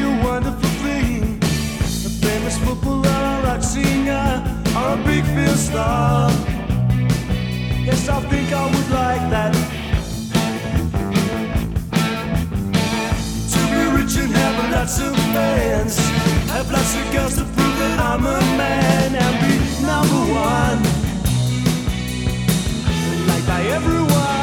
a wonderful thing. A famous footballer, a rock singer, or a big film star. Yes, I think I would like that. To be rich and have lots of fans, have lots of girls to prove that I'm a man, and be number one, liked by everyone.